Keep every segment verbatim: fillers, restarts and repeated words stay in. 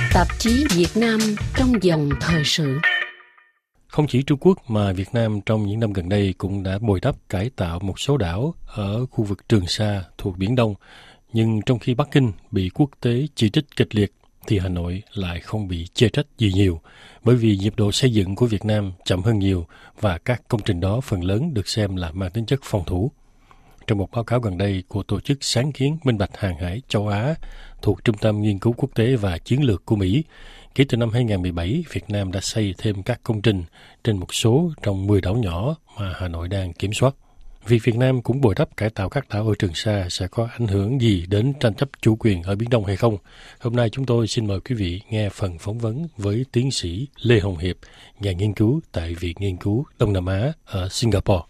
Tạp chí Việt Nam trong dòng thời sự. Không chỉ Trung Quốc mà Việt Nam trong những năm gần đây cũng đã bồi đắp cải tạo một số đảo ở khu vực Trường Sa thuộc Biển Đông. Nhưng trong khi Bắc Kinh bị quốc tế chỉ trích kịch liệt thì Hà Nội lại không bị chê trách gì nhiều, bởi vì nhịp độ xây dựng của Việt Nam chậm hơn nhiều và các công trình đó phần lớn được xem là mang tính chất phòng thủ. Trong một báo cáo gần đây của Tổ chức Sáng kiến Minh bạch Hàng hải châu Á thuộc Trung tâm Nghiên cứu Quốc tế và Chiến lược của Mỹ, kể từ năm hai không một bảy, Việt Nam đã xây thêm các công trình trên một số trong mười đảo nhỏ mà Hà Nội đang kiểm soát. Việc Việt Nam cũng bồi đắp cải tạo các đảo ở Trường Sa sẽ có ảnh hưởng gì đến tranh chấp chủ quyền ở Biển Đông hay không? Hôm nay chúng tôi xin mời quý vị nghe phần phỏng vấn với tiến sĩ Lê Hồng Hiệp, nhà nghiên cứu tại Viện Nghiên cứu Đông Nam Á ở Singapore.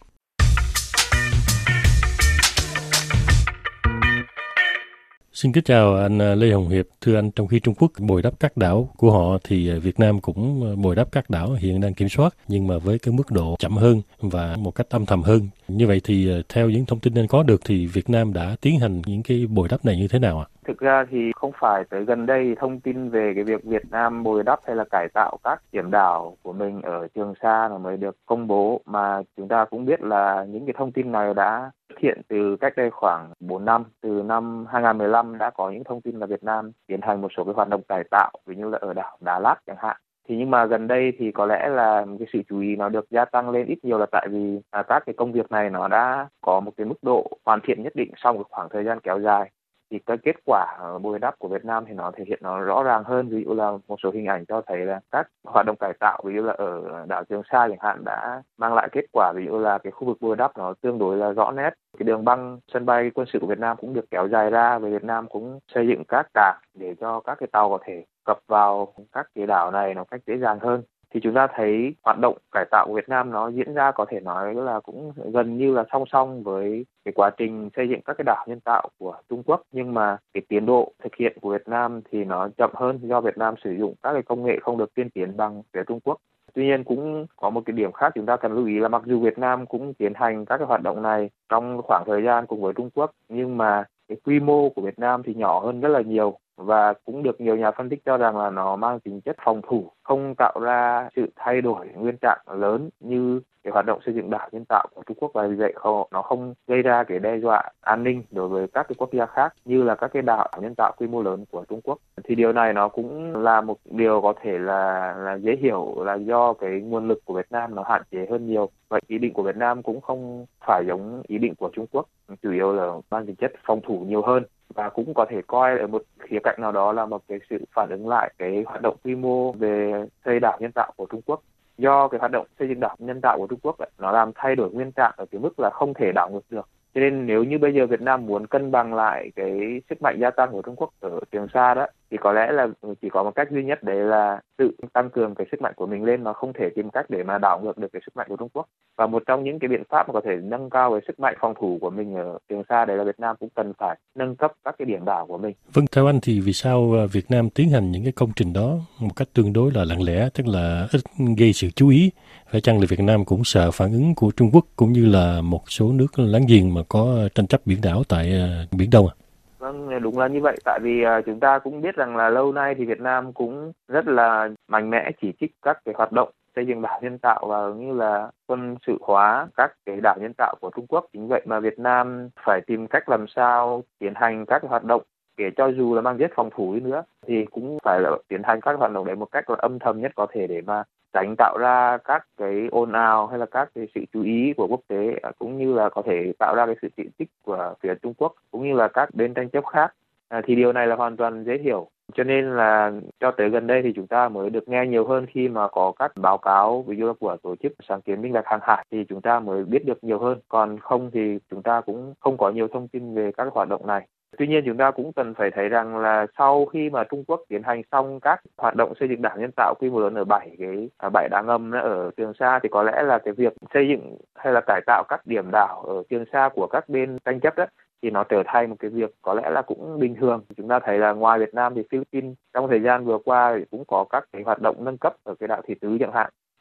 Xin kính chào anh Lê Hồng Hiệp. Thưa anh, trong khi Trung Quốc bồi đắp các đảo của họ thì Việt Nam cũng bồi đắp các đảo hiện đang kiểm soát, nhưng mà với cái mức độ chậm hơn và một cách âm thầm hơn. Như vậy thì theo những thông tin anh có được thì Việt Nam đã tiến hành những cái bồi đắp này như thế nào ạ? Thực ra thì không phải tới gần đây thông tin về cái việc Việt Nam bồi đắp hay là cải tạo các điểm đảo của mình ở Trường Sa là mới được công bố, mà chúng ta cũng biết là những cái thông tin này đã xuất hiện từ cách đây khoảng bốn năm. Từ năm hai không một lăm đã có những thông tin là Việt Nam tiến hành một số cái hoạt động cải tạo, ví như là ở đảo Đà Lạt chẳng hạn. Thì nhưng mà gần đây thì có lẽ là cái sự chú ý nó được gia tăng lên ít nhiều là tại vì à, các cái công việc này nó đã có một cái mức độ hoàn thiện nhất định sau một khoảng thời gian kéo dài. Thì cái kết quả bồi đắp của Việt Nam thì nó thể hiện nó rõ ràng hơn, ví dụ là một số hình ảnh cho thấy là các hoạt động cải tạo, ví dụ là ở đảo Trường Sa chẳng hạn, đã mang lại kết quả, ví dụ là cái khu vực bồi đắp nó tương đối là rõ nét. Cái đường băng sân bay quân sự của Việt Nam cũng được kéo dài ra, và Việt Nam cũng xây dựng các cảng để cho các cái tàu có thể cập vào các cái đảo này nó cách dễ dàng hơn. Thì chúng ta thấy hoạt động cải tạo của Việt Nam nó diễn ra có thể nói là cũng gần như là song song với cái quá trình xây dựng các cái đảo nhân tạo của Trung Quốc, nhưng mà cái tiến độ thực hiện của Việt Nam thì nó chậm hơn do Việt Nam sử dụng các cái công nghệ không được tiên tiến bằng phía Trung Quốc. Tuy nhiên cũng có một cái điểm khác chúng ta cần lưu ý là mặc dù Việt Nam cũng tiến hành các cái hoạt động này trong khoảng thời gian cùng với Trung Quốc, nhưng mà cái quy mô của Việt Nam thì nhỏ hơn rất là nhiều, và cũng được nhiều nhà phân tích cho rằng là nó mang tính chất phòng thủ, không tạo ra sự thay đổi nguyên trạng lớn như cái hoạt động xây dựng đảo nhân tạo của Trung Quốc, và vì vậy nó không gây ra cái đe dọa an ninh đối với các cái quốc gia khác như là các cái đảo nhân tạo quy mô lớn của Trung Quốc. Thì điều này nó cũng là một điều có thể là là dễ hiểu, là do cái nguồn lực của Việt Nam nó hạn chế hơn nhiều. Vậy ý định của Việt Nam cũng không phải giống ý định của Trung Quốc, chủ yếu là mang tính chất phòng thủ nhiều hơn, và cũng có thể coi ở một khía cạnh nào đó là một cái sự phản ứng lại cái hoạt động quy mô về xây đảo nhân tạo của Trung Quốc. Do cái hoạt động xây dựng đảo nhân tạo của Trung Quốc ấy, nó làm thay đổi nguyên trạng ở cái mức là không thể đảo ngược được. Cho nên nếu như bây giờ Việt Nam muốn cân bằng lại cái sức mạnh gia tăng của Trung Quốc ở Trường Sa đó, thì có lẽ là chỉ có một cách duy nhất, đấy là tự tăng cường cái sức mạnh của mình lên, nó không thể tìm cách để mà đảo ngược được cái sức mạnh của Trung Quốc. Và một trong những cái biện pháp mà có thể nâng cao cái sức mạnh phòng thủ của mình ở Trường Sa, đấy là Việt Nam cũng cần phải nâng cấp các cái điểm đảo của mình. Vâng, theo anh thì vì sao Việt Nam tiến hành những cái công trình đó một cách tương đối là lặng lẽ, tức là ít gây sự chú ý? Phải chăng là Việt Nam cũng sợ phản ứng của Trung Quốc cũng như là một số nước láng giềng mà có tranh chấp biển đảo tại Biển Đông à? Vâng, đúng là như vậy. Tại vì uh, chúng ta cũng biết rằng là lâu nay thì Việt Nam cũng rất là mạnh mẽ chỉ trích các cái hoạt động xây dựng đảo nhân tạo và như là quân sự hóa các cái đảo nhân tạo của Trung Quốc. Chính vậy mà Việt Nam phải tìm cách làm sao tiến hành các hoạt động, kể cho dù là mang tính phòng thủ đi nữa, thì cũng phải là tiến hành các hoạt động đấy một cách là âm thầm nhất có thể, để mà tránh tạo ra các cái ồn ào hay là các cái sự chú ý của quốc tế, cũng như là có thể tạo ra cái sự chỉ trích của phía Trung Quốc cũng như là các bên tranh chấp khác. À, thì điều này là hoàn toàn dễ hiểu. Cho nên là cho tới gần đây thì chúng ta mới được nghe nhiều hơn khi mà có các báo cáo, ví dụ là của Tổ chức Sáng kiến Minh bạch Hàng hải, thì chúng ta mới biết được nhiều hơn. Còn không thì chúng ta cũng không có nhiều thông tin về các hoạt động này. Tuy nhiên chúng ta cũng cần phải thấy rằng là sau khi mà Trung Quốc tiến hành xong các hoạt động xây dựng đảo nhân tạo quy mô lớn ở bảy cái bãi đá ngầm ở Trường Sa, thì có lẽ là cái việc xây dựng hay là cải tạo các điểm đảo ở Trường Sa của các bên tranh chấp đó thì nó trở thành một cái việc có lẽ là cũng bình thường. Chúng ta thấy là ngoài Việt Nam thì Philippines trong thời gian vừa qua thì cũng có các cái hoạt động nâng cấp ở cái đảo Thị Tứ chẳng hạn.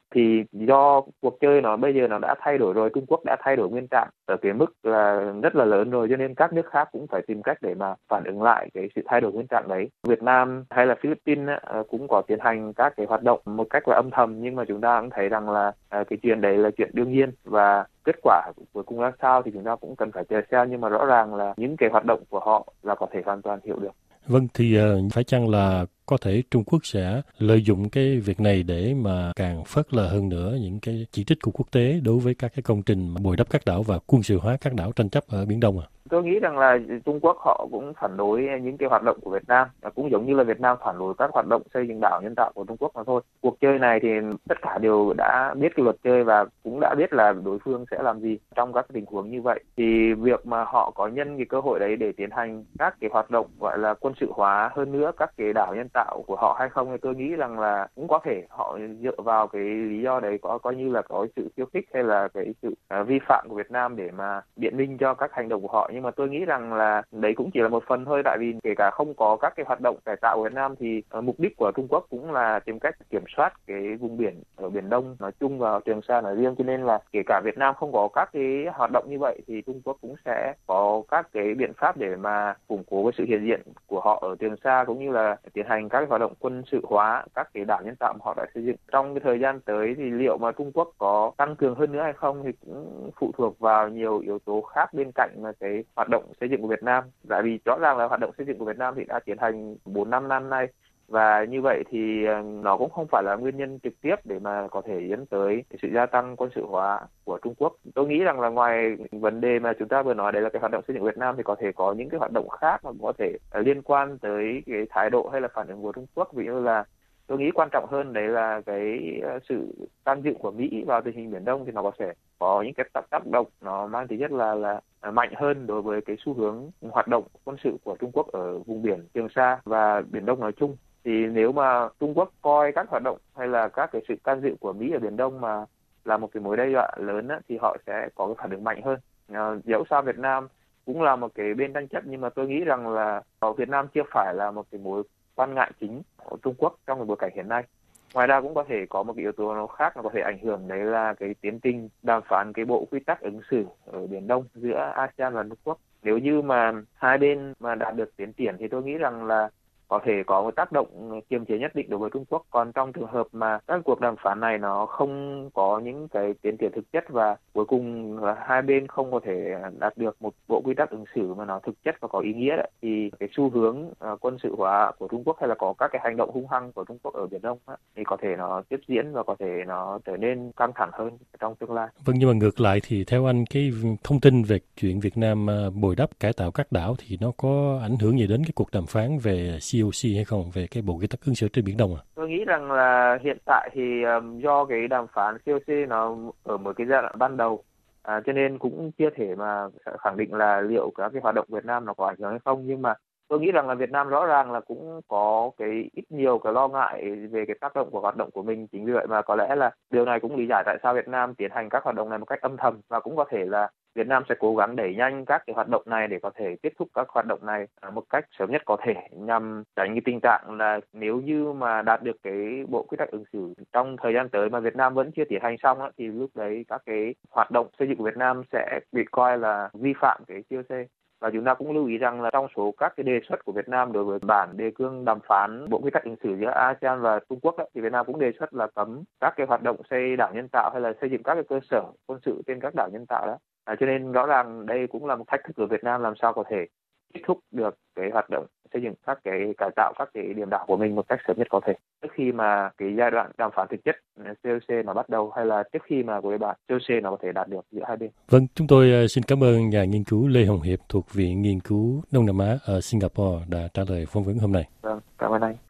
thì do cuộc chơi nó bây giờ nó đã thay đổi rồi, Trung Quốc đã thay đổi nguyên trạng ở cái mức là rất là lớn rồi, cho nên các nước khác cũng phải tìm cách để mà phản ứng lại cái sự thay đổi nguyên trạng đấy. Việt Nam hay là Philippines cũng có tiến hành các cái hoạt động một cách là âm thầm, nhưng mà chúng ta cũng thấy rằng là cái chuyện đấy là chuyện đương nhiên, và kết quả cuối cùng ra sao thì chúng ta cũng cần phải chờ xem, nhưng mà rõ ràng là những cái hoạt động của họ là có thể hoàn toàn hiểu được. Vâng, thì uh, phải chăng là có thể Trung Quốc sẽ lợi dụng cái việc này để mà càng phớt lờ hơn nữa những cái chỉ trích của quốc tế đối với các cái công trình bồi đắp các đảo và quân sự hóa các đảo tranh chấp ở Biển Đông à? Tôi nghĩ rằng là Trung Quốc họ cũng phản đối những cái hoạt động của Việt Nam, cũng giống như là Việt Nam phản đối các hoạt động xây dựng đảo nhân tạo của Trung Quốc mà thôi. Cuộc chơi này thì tất cả đều đã biết cái luật chơi và cũng đã biết là đối phương sẽ làm gì trong các tình huống như vậy. Thì việc mà họ có nhân cái cơ hội đấy để tiến hành các cái hoạt động gọi là quân sự hóa hơn nữa các cái đảo nhân tạo của họ hay không, thì tôi nghĩ rằng là cũng có thể họ dựa vào cái lý do đấy, có coi như là có sự khiêu khích hay là cái sự uh, vi phạm của Việt Nam để mà biện minh cho các hành động của họ. Nhưng mà tôi nghĩ rằng là đấy cũng chỉ là một phần thôi, tại vì kể cả không có các cái hoạt động cải tạo của Việt Nam thì uh, mục đích của Trung Quốc cũng là tìm cách kiểm soát cái vùng biển ở Biển Đông nói chung và Trường Sa nói riêng, cho nên là kể cả Việt Nam không có các cái hoạt động như vậy thì Trung Quốc cũng sẽ có các cái biện pháp để mà củng cố cái sự hiện diện của họ ở Trường Sa, cũng như là tiến hành các cái hoạt động quân sự hóa các cái đảo nhân tạo mà họ đã xây dựng. Trong cái thời gian tới thì liệu mà Trung Quốc có tăng cường hơn nữa hay không thì cũng phụ thuộc vào nhiều yếu tố khác bên cạnh là cái hoạt động xây dựng của Việt Nam. Tại vì rõ ràng là hoạt động xây dựng của Việt Nam thì đã tiến hành bốn năm năm nay, và như vậy thì nó cũng không phải là nguyên nhân trực tiếp để mà có thể dẫn tới sự gia tăng quân sự hóa của Trung Quốc. Tôi nghĩ rằng là ngoài vấn đề mà chúng ta vừa nói đấy là cái hoạt động xây dựng Việt Nam thì có thể có những cái hoạt động khác mà có thể liên quan tới cái thái độ hay là phản ứng của Trung Quốc. Ví dụ là tôi nghĩ quan trọng hơn đấy là cái sự can dự của Mỹ vào tình hình Biển Đông, thì nó có thể có những cái tác động nó mang tính chất là là mạnh hơn đối với cái xu hướng hoạt động quân sự của Trung Quốc ở vùng biển Trường Sa và Biển Đông nói chung. Thì nếu mà Trung Quốc coi các hoạt động hay là các cái sự can dự của Mỹ ở Biển Đông mà là một cái mối đe dọa lớn á, thì họ sẽ có cái phản ứng mạnh hơn. À, dẫu sao Việt Nam cũng là một cái bên tranh chấp, nhưng mà tôi nghĩ rằng là ở Việt Nam chưa phải là một cái mối quan ngại chính của Trung Quốc trong cái bối cảnh hiện nay. Ngoài ra cũng có thể có một cái yếu tố nào khác nó có thể ảnh hưởng, đấy là cái tiến trình đàm phán cái bộ quy tắc ứng xử ở Biển Đông giữa a sê an và Trung Quốc. Nếu như mà hai bên mà đạt được tiến triển thì tôi nghĩ rằng là có thể có một tác động kiềm chế nhất định đối với Trung Quốc. Còn trong trường hợp mà các cuộc đàm phán này nó không có những cái tiến triển thực chất và cuối cùng là hai bên không có thể đạt được một bộ quy tắc ứng xử mà nó thực chất và có ý nghĩa đấy, thì cái xu hướng uh, quân sự hóa của Trung Quốc hay là có các cái hành động hung hăng của Trung Quốc ở Biển Đông á, thì có thể nó tiếp diễn và có thể nó trở nên căng thẳng hơn trong tương lai. Vâng, nhưng mà ngược lại thì theo anh, cái thông tin về chuyện Việt Nam bồi đắp cải tạo các đảo thì nó có ảnh hưởng gì đến cái cuộc đàm phán về xê o xê hay không, về cái bộ quy tắc ứng xử trên Biển Đông à? Tôi nghĩ rằng là hiện tại thì um, do cái đàm phán xê o xê nó ở một cái giai đoạn ban đầu, à, cho nên cũng chưa thể mà khẳng định là liệu các cái hoạt động Việt Nam nó có ảnh hưởng hay không. Nhưng mà tôi nghĩ rằng là Việt Nam rõ ràng là cũng có cái ít nhiều cái lo ngại về cái tác động của hoạt động của mình. Chính vì vậy mà có lẽ là điều này cũng lý giải tại sao Việt Nam tiến hành các hoạt động này một cách âm thầm, và cũng có thể là Việt Nam sẽ cố gắng đẩy nhanh các cái hoạt động này để có thể kết thúc các hoạt động này một cách sớm nhất có thể, nhằm tránh cái tình trạng là nếu như mà đạt được cái bộ quy tắc ứng xử trong thời gian tới mà Việt Nam vẫn chưa tiến hành xong á, thì lúc đấy các cái hoạt động xây dựng của Việt Nam sẽ bị coi là vi phạm cái xê o xê. Và chúng ta cũng lưu ý rằng là trong số các cái đề xuất của Việt Nam đối với bản đề cương đàm phán bộ quy tắc ứng xử giữa a sê an và Trung Quốc ấy, thì Việt Nam cũng đề xuất là cấm các cái hoạt động xây đảo nhân tạo hay là xây dựng các cái cơ sở quân sự trên các đảo nhân tạo đó. À, cho nên rõ ràng đây cũng là một thách thức của Việt Nam làm sao có thể kết thúc được cái hoạt động xây dựng các cái cải tạo các cái điểm đảo của mình một cách sớm nhất có thể, trước khi mà cái giai đoạn đàm phán thực chất xê o xê nó bắt đầu, hay là trước khi mà cái bản xê o xê nó có thể đạt được giữa hai bên. Vâng, chúng tôi xin cảm ơn nhà nghiên cứu Lê Hồng Hiệp thuộc Viện Nghiên cứu Đông Nam Á ở Singapore đã trả lời phỏng vấn hôm nay. Vâng, cảm ơn anh.